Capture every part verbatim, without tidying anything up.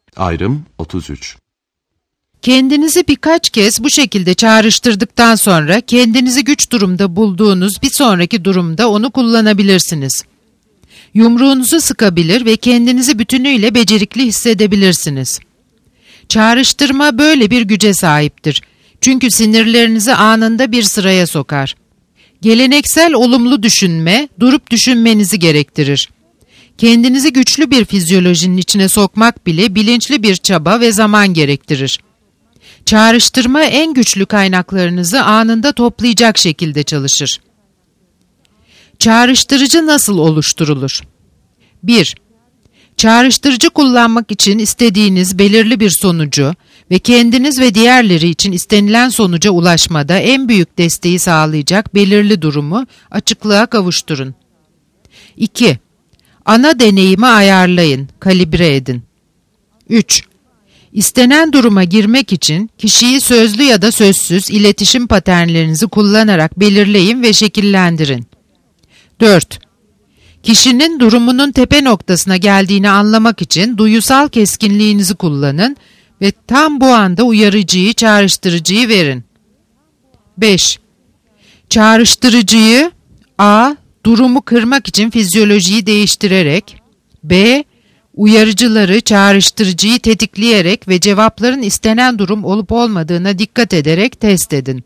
Ayrım otuz üç. Kendinizi birkaç kez bu şekilde çağrıştırdıktan sonra kendinizi güç durumda bulduğunuz bir sonraki durumda onu kullanabilirsiniz. Yumruğunuzu sıkabilir ve kendinizi bütünüyle becerikli hissedebilirsiniz. Çağrıştırma böyle bir güce sahiptir. Çünkü sinirlerinizi anında bir sıraya sokar. Geleneksel olumlu düşünme, durup düşünmenizi gerektirir. Kendinizi güçlü bir fizyolojinin içine sokmak bile bilinçli bir çaba ve zaman gerektirir. Çağrıştırma en güçlü kaynaklarınızı anında toplayacak şekilde çalışır. Çağrıştırıcı nasıl oluşturulur? bir. Çağrıştırıcı kullanmak için istediğiniz belirli bir sonucu ve kendiniz ve diğerleri için istenilen sonuca ulaşmada en büyük desteği sağlayacak belirli durumu açıklığa kavuşturun. iki. Ana deneyimi ayarlayın, kalibre edin. üç. İstenen duruma girmek için kişiyi sözlü ya da sözsüz iletişim paternlerinizi kullanarak belirleyin ve şekillendirin. dört. Kişinin durumunun tepe noktasına geldiğini anlamak için duyusal keskinliğinizi kullanın ve tam bu anda uyarıcıyı, çağrıştırıcıyı verin. beş. Çağrıştırıcıyı A. Durumu kırmak için fizyolojiyi değiştirerek, B. Uyarıcıları, çağrıştırıcıyı tetikleyerek ve cevapların istenen durum olup olmadığına dikkat ederek test edin.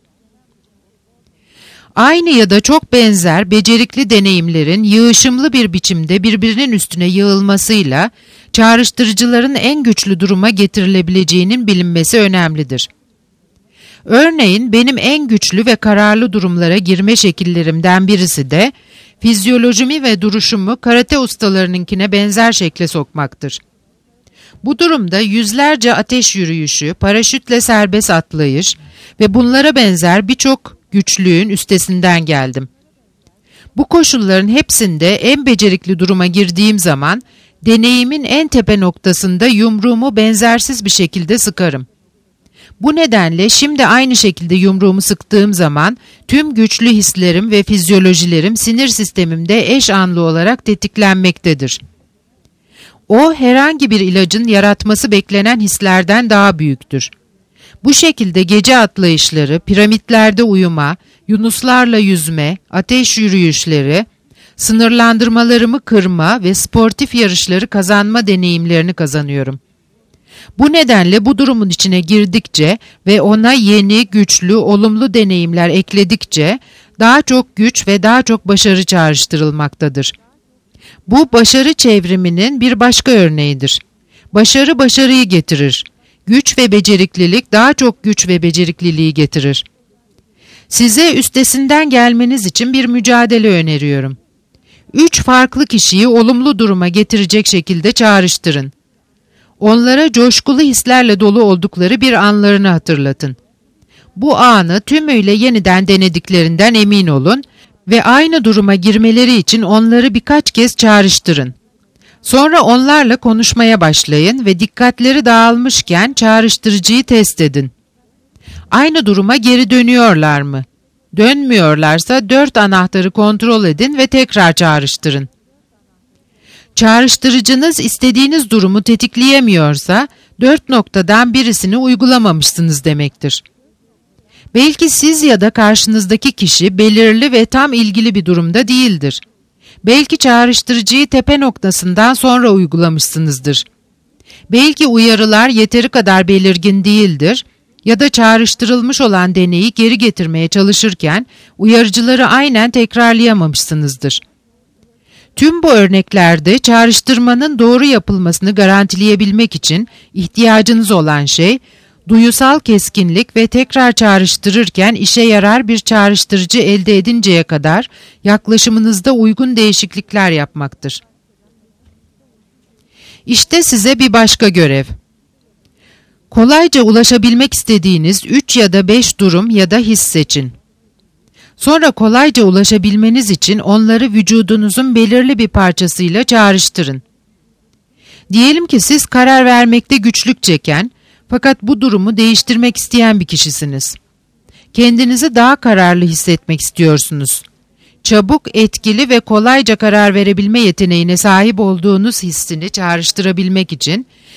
Aynı ya da çok benzer becerikli deneyimlerin yığışımlı bir biçimde birbirinin üstüne yığılmasıyla çağrıştırıcıların en güçlü duruma getirilebileceğinin bilinmesi önemlidir. Örneğin benim en güçlü ve kararlı durumlara girme şekillerimden birisi de fizyolojimi ve duruşumu karate ustalarınınkine benzer şekle sokmaktır. Bu durumda yüzlerce ateş yürüyüşü, paraşütle serbest atlayış ve bunlara benzer birçok güçlüğün üstesinden geldim. Bu koşulların hepsinde en becerikli duruma girdiğim zaman deneyimin en tepe noktasında yumruğumu benzersiz bir şekilde sıkarım. Bu nedenle şimdi aynı şekilde yumruğumu sıktığım zaman tüm güçlü hislerim ve fizyolojilerim sinir sistemimde eş anlı olarak tetiklenmektedir. O herhangi bir ilacın yaratması beklenen hislerden daha büyüktür. Bu şekilde gece atlayışları, piramitlerde uyuma, yunuslarla yüzme, ateş yürüyüşleri, sınırlandırmalarımı kırma ve sportif yarışları kazanma deneyimlerini kazanıyorum. Bu nedenle bu durumun içine girdikçe ve ona yeni, güçlü, olumlu deneyimler ekledikçe daha çok güç ve daha çok başarı çağrıştırılmaktadır. Bu başarı çevriminin bir başka örneğidir. Başarı başarıyı getirir. Güç ve beceriklilik daha çok güç ve becerikliliği getirir. Size üstesinden gelmeniz için bir mücadele öneriyorum. Üç farklı kişiyi olumlu duruma getirecek şekilde çağrıştırın. Onlara coşkulu hislerle dolu oldukları bir anlarını hatırlatın. Bu anı tümüyle yeniden denediklerinden emin olun ve aynı duruma girmeleri için onları birkaç kez çağrıştırın. Sonra onlarla konuşmaya başlayın ve dikkatleri dağılmışken çağrıştırıcıyı test edin. Aynı duruma geri dönüyorlar mı? Dönmüyorlarsa dört anahtarı kontrol edin ve tekrar çağrıştırın. Çağrıştırıcınız istediğiniz durumu tetikleyemiyorsa dört noktadan birisini uygulamamışsınız demektir. Belki siz ya da karşınızdaki kişi belirli ve tam ilgili bir durumda değildir. Belki çağrıştırıcıyı tepe noktasından sonra uygulamışsınızdır. Belki uyarılar yeteri kadar belirgin değildir ya da çağrıştırılmış olan deneyi geri getirmeye çalışırken uyarıcıları aynen tekrarlayamamışsınızdır. Tüm bu örneklerde çağrıştırmanın doğru yapılmasını garantileyebilmek için ihtiyacınız olan şey, duyusal keskinlik ve tekrar çağrıştırırken işe yarar bir çağrıştırıcı elde edinceye kadar yaklaşımınızda uygun değişiklikler yapmaktır. İşte size bir başka görev. Kolayca ulaşabilmek istediğiniz üç ya da beş durum ya da his seçin. Sonra kolayca ulaşabilmeniz için onları vücudunuzun belirli bir parçasıyla çağrıştırın. Diyelim ki siz karar vermekte güçlük çeken, fakat bu durumu değiştirmek isteyen bir kişisiniz. Kendinizi daha kararlı hissetmek istiyorsunuz. Çabuk, etkili ve kolayca karar verebilme yeteneğine sahip olduğunuz hissini çağrıştırabilmek için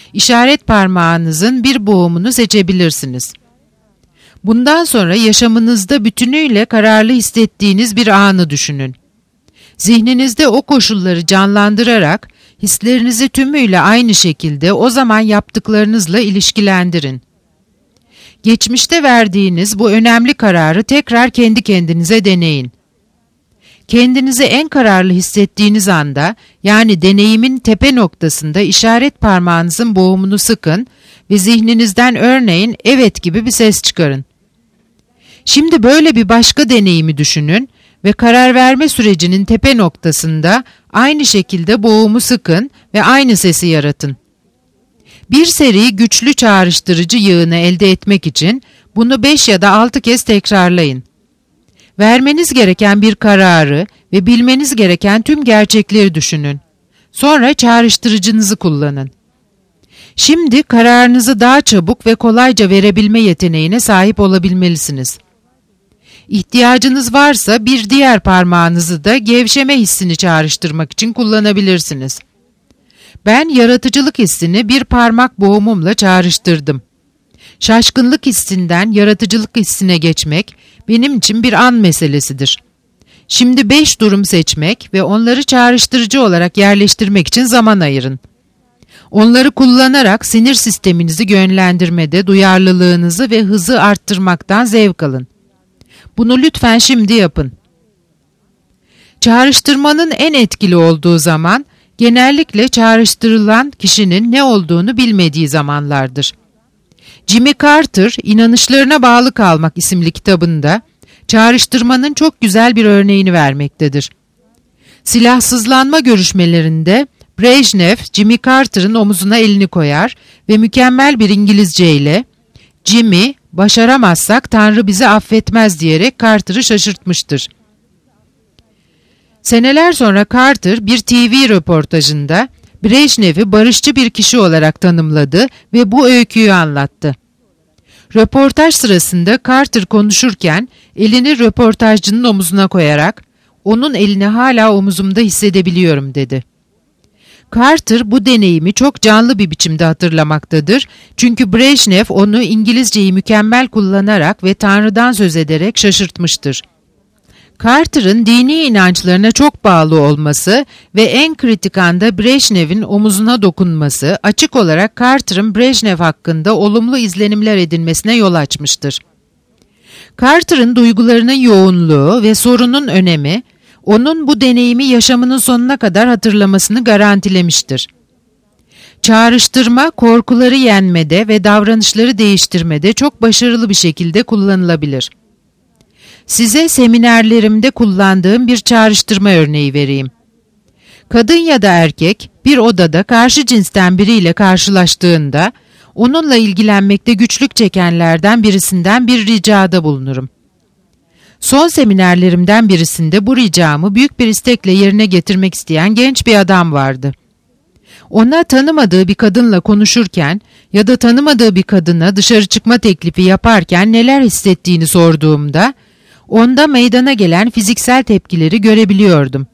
İşaret parmağınızın bir boğumunu seçebilirsiniz. Bundan sonra yaşamınızda bütünüyle kararlı hissettiğiniz bir anı düşünün. Zihninizde o koşulları canlandırarak hislerinizi tümüyle aynı şekilde o zaman yaptıklarınızla ilişkilendirin. Geçmişte verdiğiniz bu önemli kararı tekrar kendi kendinize deneyin. Kendinizi en kararlı hissettiğiniz anda, yani deneyimin tepe noktasında işaret parmağınızın boğumunu sıkın ve zihninizden örneğin evet gibi bir ses çıkarın. Şimdi böyle bir başka deneyimi düşünün ve karar verme sürecinin tepe noktasında aynı şekilde boğumu sıkın ve aynı sesi yaratın. Bir seri güçlü çağrıştırıcı yığını elde etmek için bunu beş ya da altı kez tekrarlayın. Vermeniz gereken bir kararı ve bilmeniz gereken tüm gerçekleri düşünün. Sonra çağrıştırıcınızı kullanın. Şimdi kararınızı daha çabuk ve kolayca verebilme yeteneğine sahip olabilmelisiniz. İhtiyacınız varsa bir diğer parmağınızı da gevşeme hissini çağrıştırmak için kullanabilirsiniz. Ben yaratıcılık hissini bir parmak boğumumla çağrıştırdım. Şaşkınlık hissinden yaratıcılık hissine geçmek benim için bir an meselesidir. Şimdi beş durum seçmek ve onları çağrıştırıcı olarak yerleştirmek için zaman ayırın. Onları kullanarak sinir sisteminizi yönlendirmede duyarlılığınızı ve hızı arttırmaktan zevk alın. Bunu lütfen şimdi yapın. Çağrıştırmanın en etkili olduğu zaman, genellikle çağrıştırılan kişinin ne olduğunu bilmediği zamanlardır. Jimmy Carter, İnanışlarına Bağlı Kalmak isimli kitabında, çağrıştırmanın çok güzel bir örneğini vermektedir. Silahsızlanma görüşmelerinde, Brejnev, Jimmy Carter'ın omuzuna elini koyar ve mükemmel bir İngilizce ile, "Jimmy, başaramazsak Tanrı bizi affetmez" diyerek Carter'ı şaşırtmıştır. Seneler sonra Carter bir T V röportajında Brejnev'i barışçı bir kişi olarak tanımladı ve bu öyküyü anlattı. Röportaj sırasında Carter konuşurken elini röportajcının omuzuna koyarak "Onun elini hala omuzumda hissedebiliyorum" dedi. Carter bu deneyimi çok canlı bir biçimde hatırlamaktadır çünkü Brejnev onu İngilizceyi mükemmel kullanarak ve Tanrı'dan söz ederek şaşırtmıştır. Carter'ın dini inançlarına çok bağlı olması ve en kritik anda Brejnev'in omuzuna dokunması açık olarak Carter'ın Brejnev hakkında olumlu izlenimler edinmesine yol açmıştır. Carter'ın duygularının yoğunluğu ve sorunun önemi, onun bu deneyimi yaşamının sonuna kadar hatırlamasını garantilemiştir. Çağrıştırma, korkuları yenmede ve davranışları değiştirmede çok başarılı bir şekilde kullanılabilir. Size seminerlerimde kullandığım bir çağrıştırma örneği vereyim. Kadın ya da erkek bir odada karşı cinsten biriyle karşılaştığında, onunla ilgilenmekte güçlük çekenlerden birisinden bir ricada bulunurum. Son seminerlerimden birisinde bu ricamı büyük bir istekle yerine getirmek isteyen genç bir adam vardı. Ona tanımadığı bir kadınla konuşurken ya da tanımadığı bir kadına dışarı çıkma teklifi yaparken neler hissettiğini sorduğumda, onda meydana gelen fiziksel tepkileri görebiliyordum.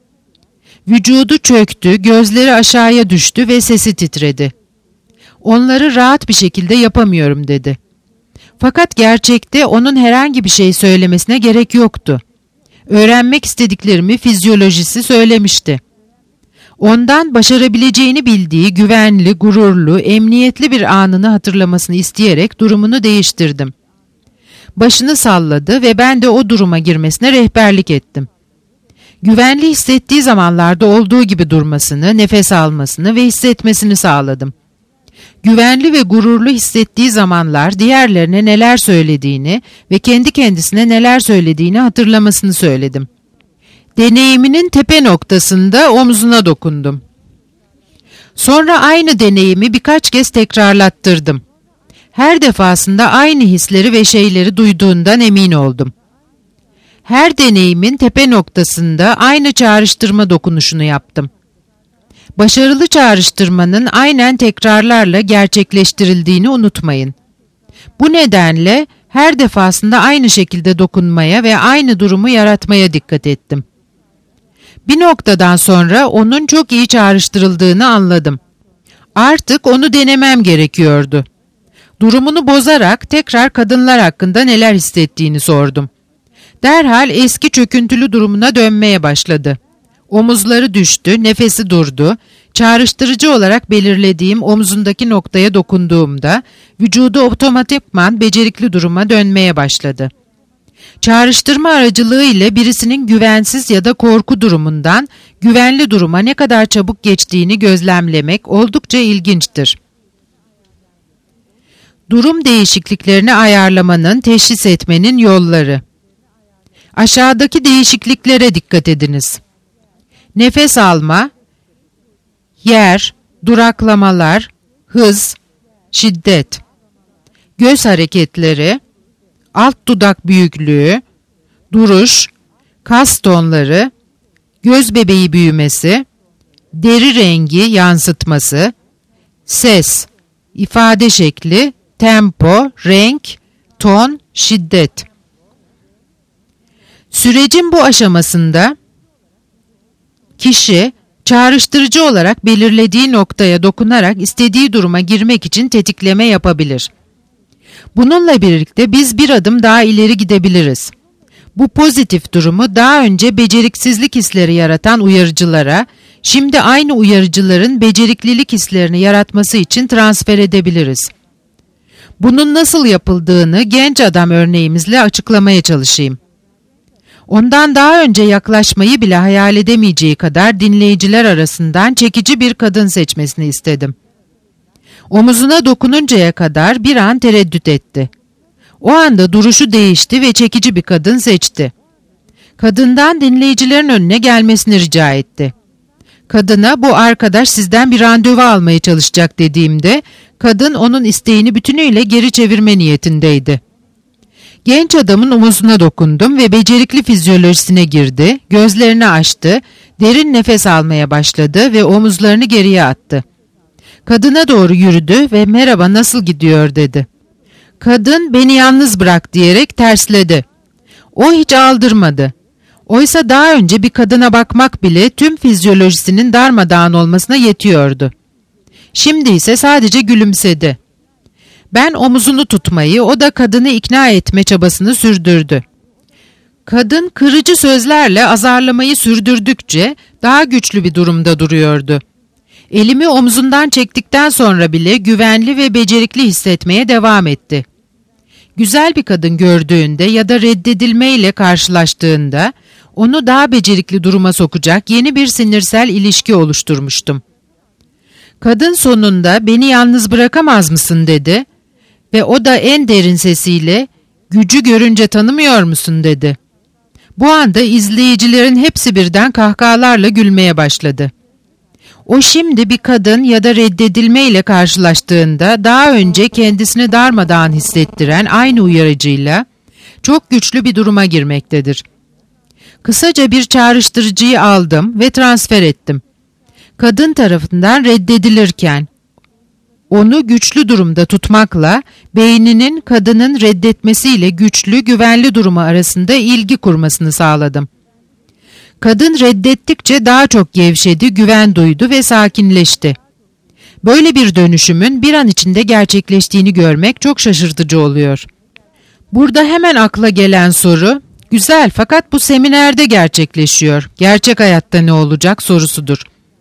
Vücudu çöktü, gözleri aşağıya düştü ve sesi titredi. "Onları rahat bir şekilde yapamıyorum" dedi. Fakat gerçekte onun herhangi bir şey söylemesine gerek yoktu. Öğrenmek istediklerimi fizyolojisi söylemişti. Ondan başarabileceğini bildiği güvenli, gururlu, emniyetli bir anını hatırlamasını isteyerek durumunu değiştirdim. Başını salladı ve ben de o duruma girmesine rehberlik ettim. Güvenli hissettiği zamanlarda olduğu gibi durmasını, nefes almasını ve hissetmesini sağladım. Güvenli ve gururlu hissettiği zamanlar diğerlerine neler söylediğini ve kendi kendisine neler söylediğini hatırlamasını söyledim. Deneyiminin tepe noktasında omzuna dokundum. Sonra aynı deneyimi birkaç kez tekrarlattırdım. Her defasında aynı hisleri ve şeyleri duyduğundan emin oldum. Her deneyimin tepe noktasında aynı çağrıştırma dokunuşunu yaptım. Başarılı çağrıştırmanın aynen tekrarlarla gerçekleştirildiğini unutmayın. Bu nedenle her defasında aynı şekilde dokunmaya ve aynı durumu yaratmaya dikkat ettim. Bir noktadan sonra onun çok iyi çağrıştırıldığını anladım. Artık onu denemem gerekiyordu. Durumunu bozarak tekrar kadınlar hakkında neler hissettiğini sordum. Derhal eski çöküntülü durumuna dönmeye başladı. Omuzları düştü, nefesi durdu. Çağrıştırıcı olarak belirlediğim omuzundaki noktaya dokunduğumda vücudu otomatikman becerikli duruma dönmeye başladı. Çağrıştırma aracılığı ile birisinin güvensiz ya da korku durumundan güvenli duruma ne kadar çabuk geçtiğini gözlemlemek oldukça ilginçtir. Durum değişikliklerini ayarlamanın, teşhis etmenin yolları. Aşağıdaki değişikliklere dikkat ediniz. Nefes alma, yer, duraklamalar, hız, şiddet, göz hareketleri, alt dudak büyüklüğü, duruş, kas tonları, göz bebeği büyümesi, deri rengi yansıtması, ses, ifade şekli, tempo, renk, ton, şiddet. Sürecin bu aşamasında kişi çağrıştırıcı olarak belirlediği noktaya dokunarak istediği duruma girmek için tetikleme yapabilir. Bununla birlikte biz bir adım daha ileri gidebiliriz. Bu pozitif durumu daha önce beceriksizlik hisleri yaratan uyarıcılara, şimdi aynı uyarıcıların beceriklilik hislerini yaratması için transfer edebiliriz. Bunun nasıl yapıldığını genç adam örneğimizle açıklamaya çalışayım. Ondan daha önce yaklaşmayı bile hayal edemeyeceği kadar dinleyiciler arasından çekici bir kadın seçmesini istedim. Omuzuna dokununcaya kadar bir an tereddüt etti. O anda duruşu değişti ve çekici bir kadın seçti. Kadından dinleyicilerin önüne gelmesini rica etti. Kadına bu arkadaş sizden bir randevu almaya çalışacak dediğimde kadın onun isteğini bütünüyle geri çevirme niyetindeydi. Genç adamın omuzuna dokundum ve becerikli fizyolojisine girdi, gözlerini açtı, derin nefes almaya başladı ve omuzlarını geriye attı. Kadına doğru yürüdü ve merhaba nasıl gidiyor dedi. Kadın beni yalnız bırak diyerek tersledi. O hiç aldırmadı. Oysa daha önce bir kadına bakmak bile tüm fizyolojisinin darmadağın olmasına yetiyordu. Şimdi ise sadece gülümsedi. Ben omuzunu tutmayı, o da kadını ikna etme çabasını sürdürdü. Kadın kırıcı sözlerle azarlamayı sürdürdükçe daha güçlü bir durumda duruyordu. Elimi omzundan çektikten sonra bile güvenli ve becerikli hissetmeye devam etti. Güzel bir kadın gördüğünde ya da reddedilmeyle karşılaştığında onu daha becerikli duruma sokacak yeni bir sinirsel ilişki oluşturmuştum. Kadın sonunda beni yalnız bırakamaz mısın dedi ve o da en derin sesiyle gücü görünce tanımıyor musun dedi. Bu anda izleyicilerin hepsi birden kahkahalarla gülmeye başladı. O şimdi bir kadın ya da reddedilmeyle karşılaştığında daha önce kendisini darmadağın hissettiren aynı uyarıcıyla çok güçlü bir duruma girmektedir. Kısaca bir çağrıştırıcıyı aldım ve transfer ettim. Kadın tarafından reddedilirken onu güçlü durumda tutmakla beyninin kadının reddetmesiyle güçlü, güvenli durumu arasında ilgi kurmasını sağladım. Kadın reddettikçe daha çok gevşedi, güven duydu ve sakinleşti. Böyle bir dönüşümün bir an içinde gerçekleştiğini görmek çok şaşırtıcı oluyor. Burada hemen akla gelen soru, güzel fakat bu seminerde gerçekleşiyor, gerçek hayatta ne olacak sorusudur.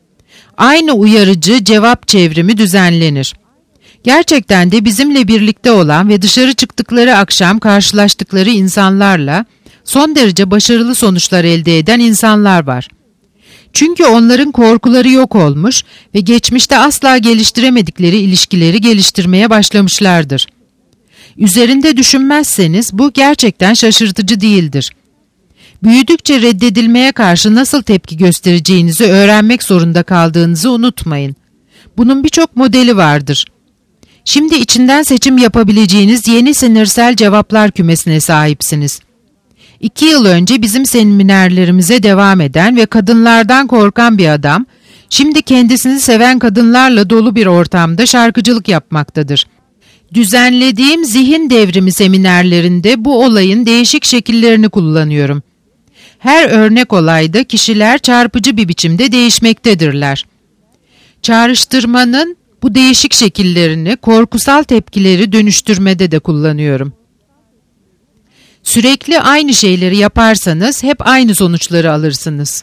Aynı uyarıcı cevap çevrimi düzenlenir. Gerçekten de bizimle birlikte olan ve dışarı çıktıkları akşam karşılaştıkları insanlarla son derece başarılı sonuçlar elde eden insanlar var. Çünkü onların korkuları yok olmuş ve geçmişte asla geliştiremedikleri ilişkileri geliştirmeye başlamışlardır. Üzerinde düşünmezseniz bu gerçekten şaşırtıcı değildir. Büyüdükçe reddedilmeye karşı nasıl tepki göstereceğinizi öğrenmek zorunda kaldığınızı unutmayın. Bunun birçok modeli vardır. Şimdi içinden seçim yapabileceğiniz yeni sinirsel cevaplar kümesine sahipsiniz. İki yıl önce bizim seminerlerimize devam eden ve kadınlardan korkan bir adam, şimdi kendisini seven kadınlarla dolu bir ortamda şarkıcılık yapmaktadır. Düzenlediğim zihin devrimi seminerlerinde bu olayın değişik şekillerini kullanıyorum. Her örnek olayda kişiler çarpıcı bir biçimde değişmektedirler. Çağrıştırmanın Bu değişik şekillerini korkusal tepkileri dönüştürmede de kullanıyorum. Sürekli aynı şeyleri yaparsanız hep aynı sonuçları alırsınız.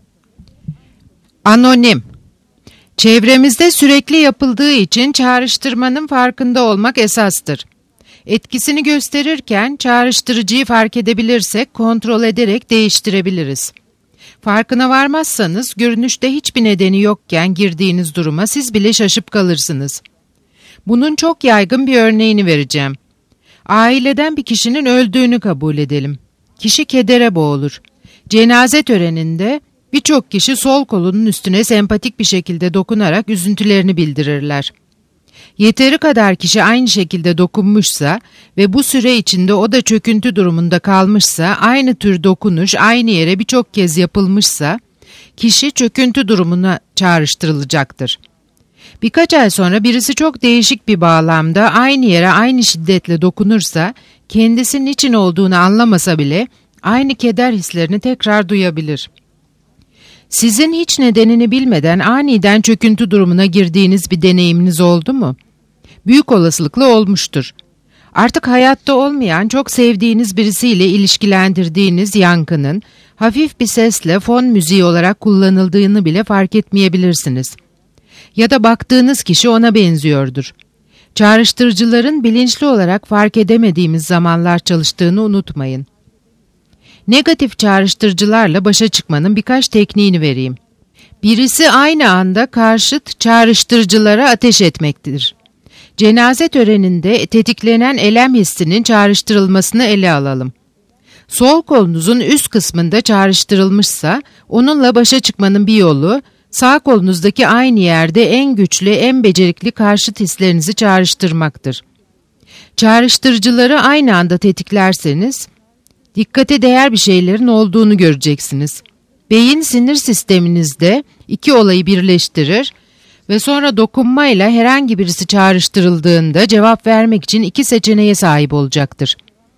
Anonim. Çevremizde sürekli yapıldığı için çağrıştırmanın farkında olmak esastır. Etkisini gösterirken çağrıştırıcıyı fark edebilirsek kontrol ederek değiştirebiliriz. Farkına varmazsanız görünüşte hiçbir nedeni yokken girdiğiniz duruma siz bile şaşıp kalırsınız. Bunun çok yaygın bir örneğini vereceğim. Aileden bir kişinin öldüğünü kabul edelim. Kişi kedere boğulur. Cenaze töreninde birçok kişi sol kolunun üstüne sempatik bir şekilde dokunarak üzüntülerini bildirirler. Yeteri kadar kişi aynı şekilde dokunmuşsa ve bu süre içinde o da çöküntü durumunda kalmışsa, aynı tür dokunuş aynı yere birçok kez yapılmışsa, kişi çöküntü durumuna çağrıştırılacaktır. Birkaç ay sonra birisi çok değişik bir bağlamda aynı yere aynı şiddetle dokunursa, kendisi niçin olduğunu anlamasa bile aynı keder hislerini tekrar duyabilir. Sizin hiç nedenini bilmeden aniden çöküntü durumuna girdiğiniz bir deneyiminiz oldu mu? Büyük olasılıkla olmuştur. Artık hayatta olmayan çok sevdiğiniz birisiyle ilişkilendirdiğiniz yankının hafif bir sesle fon müziği olarak kullanıldığını bile fark etmeyebilirsiniz. Ya da baktığınız kişi ona benziyordur. Çağrıştırıcıların bilinçli olarak fark edemediğimiz zamanlar çalıştığını unutmayın. Negatif çağrıştırıcılarla başa çıkmanın birkaç tekniğini vereyim. Birisi aynı anda karşıt çağrıştırıcılara ateş etmektedir. Cenaze töreninde tetiklenen elem hissinin çağrıştırılmasını ele alalım. Sol kolunuzun üst kısmında çağrıştırılmışsa, onunla başa çıkmanın bir yolu, sağ kolunuzdaki aynı yerde en güçlü, en becerikli karşıt hislerinizi çağrıştırmaktır. Çağrıştırıcıları aynı anda tetiklerseniz, dikkate değer bir şeylerin olduğunu göreceksiniz. Beyin sinir sisteminizde iki olayı birleştirir ve sonra dokunmayla herhangi birisi çağrıştırıldığında cevap vermek için iki seçeneğe sahip olacaktır.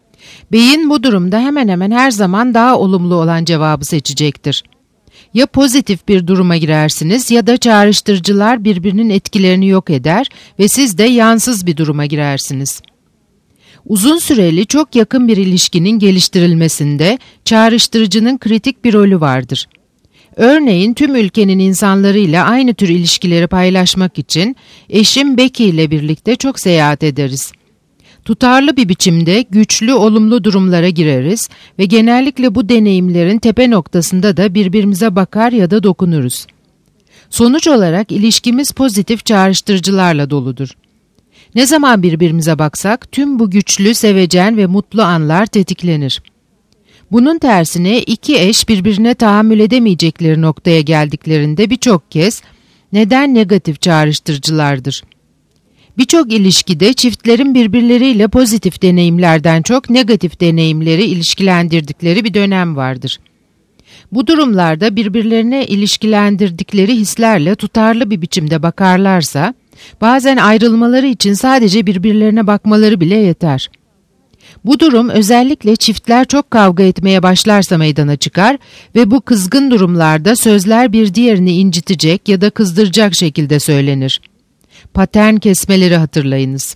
Beyin bu durumda hemen hemen her zaman daha olumlu olan cevabı seçecektir. Ya pozitif bir duruma girersiniz ya da çağrıştırıcılar birbirinin etkilerini yok eder ve siz de yansız bir duruma girersiniz. Uzun süreli çok yakın bir ilişkinin geliştirilmesinde çağrıştırıcının kritik bir rolü vardır. Örneğin tüm ülkenin insanlarıyla aynı tür ilişkileri paylaşmak için eşim Becky ile birlikte çok seyahat ederiz. Tutarlı bir biçimde güçlü, olumlu durumlara gireriz ve genellikle bu deneyimlerin tepe noktasında da birbirimize bakar ya da dokunuruz. Sonuç olarak ilişkimiz pozitif çağrıştırıcılarla doludur. Ne zaman birbirimize baksak tüm bu güçlü, sevecen ve mutlu anlar tetiklenir. Bunun tersine iki eş birbirine tahammül edemeyecekleri noktaya geldiklerinde birçok kez neden negatif çağrıştırıcılardır. Birçok ilişkide çiftlerin birbirleriyle pozitif deneyimlerden çok negatif deneyimleri ilişkilendirdikleri bir dönem vardır. Bu durumlarda birbirlerine ilişkilendirdikleri hislerle tutarlı bir biçimde bakarlarsa, bazen ayrılmaları için sadece birbirlerine bakmaları bile yeter. Bu durum özellikle çiftler çok kavga etmeye başlarsa meydana çıkar ve bu kızgın durumlarda sözler bir diğerini incitecek ya da kızdıracak şekilde söylenir. Patern kesmeleri hatırlayınız.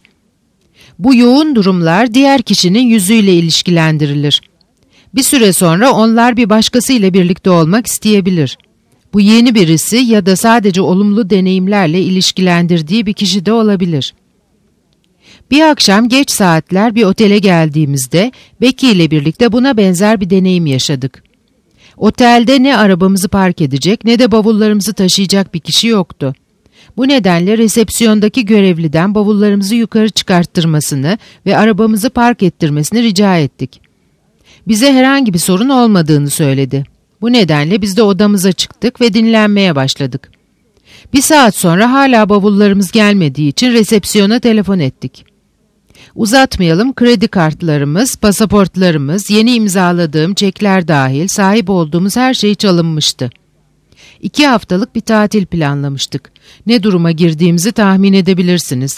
Bu yoğun durumlar diğer kişinin yüzüyle ilişkilendirilir. Bir süre sonra onlar bir başkasıyla birlikte olmak isteyebilir. Bu yeni birisi ya da sadece olumlu deneyimlerle ilişkilendirdiği bir kişi de olabilir. Bir akşam geç saatler bir otele geldiğimizde Becky ile birlikte buna benzer bir deneyim yaşadık. Otelde ne arabamızı park edecek ne de bavullarımızı taşıyacak bir kişi yoktu. Bu nedenle resepsiyondaki görevliden bavullarımızı yukarı çıkarttırmasını ve arabamızı park ettirmesini rica ettik. Bize herhangi bir sorun olmadığını söyledi. Bu nedenle biz de odamıza çıktık ve dinlenmeye başladık. Bir saat sonra hala bavullarımız gelmediği için resepsiyona telefon ettik. Uzatmayalım, kredi kartlarımız, pasaportlarımız, yeni imzaladığım çekler dahil sahip olduğumuz her şey çalınmıştı. İki haftalık bir tatil planlamıştık. Ne duruma girdiğimizi tahmin edebilirsiniz.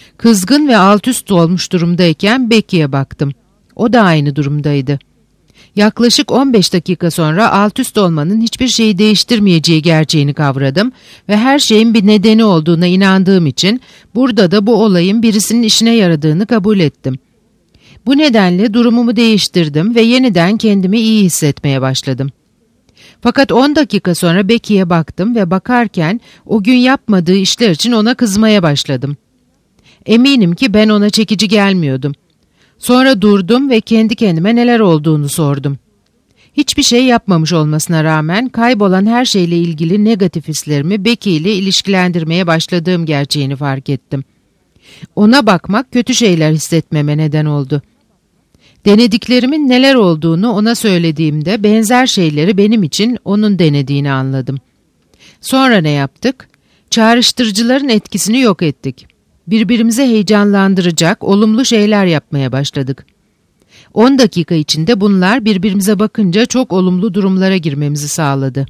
Kızgın ve altüst olmuş durumdayken Becky'ye baktım. O da aynı durumdaydı. Yaklaşık on beş dakika sonra alt üst olmanın hiçbir şeyi değiştirmeyeceği gerçeğini kavradım ve her şeyin bir nedeni olduğuna inandığım için burada da bu olayın birisinin işine yaradığını kabul ettim. Bu nedenle durumumu değiştirdim ve yeniden kendimi iyi hissetmeye başladım. Fakat on dakika sonra Becky'ye baktım ve bakarken o gün yapmadığı işler için ona kızmaya başladım. Eminim ki ben ona çekici gelmiyordum. Sonra durdum ve kendi kendime neler olduğunu sordum. Hiçbir şey yapmamış olmasına rağmen kaybolan her şeyle ilgili negatif hislerimi Becky ile ilişkilendirmeye başladığım gerçeğini fark ettim. Ona bakmak kötü şeyler hissetmeme neden oldu. Denediklerimin neler olduğunu ona söylediğimde benzer şeyleri benim için onun denediğini anladım. Sonra ne yaptık? Çağrıştırıcıların etkisini yok ettik. Birbirimize heyecanlandıracak, olumlu şeyler yapmaya başladık. on dakika içinde bunlar birbirimize bakınca çok olumlu durumlara girmemizi sağladı.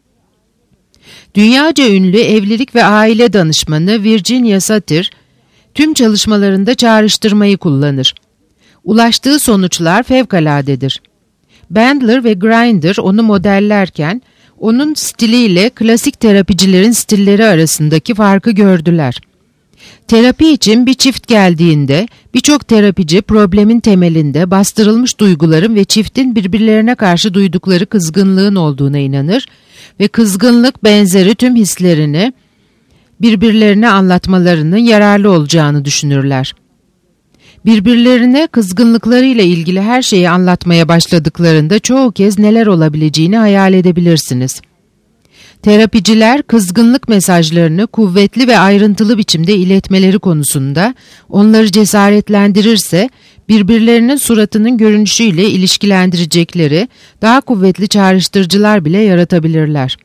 Dünyaca ünlü evlilik ve aile danışmanı Virginia Satir, tüm çalışmalarında çağrıştırmayı kullanır. Ulaştığı sonuçlar fevkaladedir. Bandler ve Grinder onu modellerken, onun stiliyle klasik terapicilerin stilleri arasındaki farkı gördüler. Terapi için bir çift geldiğinde birçok terapici problemin temelinde bastırılmış duyguların ve çiftin birbirlerine karşı duydukları kızgınlığın olduğuna inanır ve kızgınlık benzeri tüm hislerini birbirlerine anlatmalarının yararlı olacağını düşünürler. Birbirlerine kızgınlıklarıyla ilgili her şeyi anlatmaya başladıklarında çoğu kez neler olabileceğini hayal edebilirsiniz. Terapiciler kızgınlık mesajlarını kuvvetli ve ayrıntılı biçimde iletmeleri konusunda onları cesaretlendirirse birbirlerinin suratının görünüşüyle ilişkilendirecekleri daha kuvvetli çağrıştırıcılar bile yaratabilirler.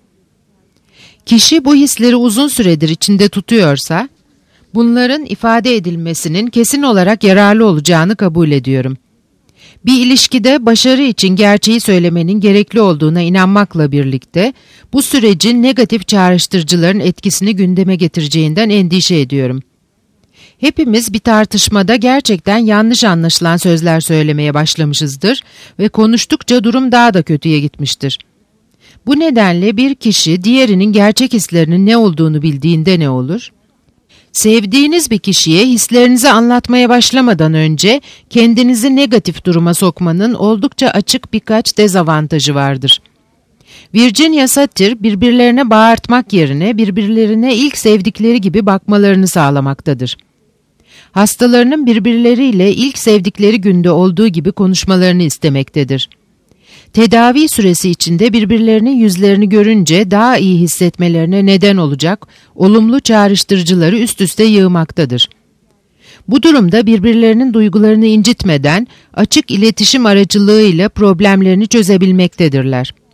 Kişi bu hisleri uzun süredir içinde tutuyorsa, bunların ifade edilmesinin kesin olarak yararlı olacağını kabul ediyorum. Bir ilişkide başarı için gerçeği söylemenin gerekli olduğuna inanmakla birlikte, bu sürecin negatif çağrıştırıcıların etkisini gündeme getireceğinden endişe ediyorum. Hepimiz bir tartışmada gerçekten yanlış anlaşılan sözler söylemeye başlamışızdır ve konuştukça durum daha da kötüye gitmiştir. Bu nedenle bir kişi diğerinin gerçek hislerinin ne olduğunu bildiğinde ne olur? Sevdiğiniz bir kişiye hislerinizi anlatmaya başlamadan önce kendinizi negatif duruma sokmanın oldukça açık birkaç dezavantajı vardır. Virginia Satir birbirlerine bağırtmak yerine birbirlerine ilk sevdikleri gibi bakmalarını sağlamaktadır. Hastalarının birbirleriyle ilk sevdikleri günde olduğu gibi konuşmalarını istemektedir. Tedavi süresi içinde birbirlerinin yüzlerini görünce daha iyi hissetmelerine neden olacak olumlu çağrıştırıcıları üst üste yığmaktadır. Bu durumda birbirlerinin duygularını incitmeden açık iletişim aracılığıyla problemlerini çözebilmektedirler.